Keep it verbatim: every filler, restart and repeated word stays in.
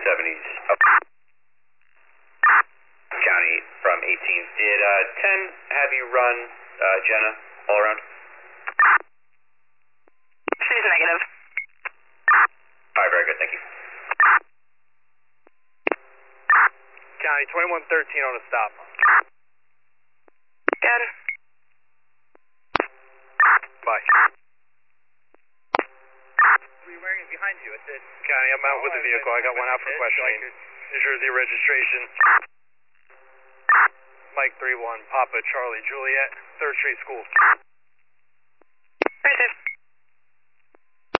seventies. County from eighteen. Did uh, ten have you run uh, Jenna all around? She's negative. Alright, very good, thank you. County, twenty-one thirteen on a stop. Good. Bye. What are you wearing behind you? It's it. County, I'm out with the vehicle. I got one out for questioning. New Jersey registration. Mike three one, Papa Charlie Juliet, third Street School. Right there.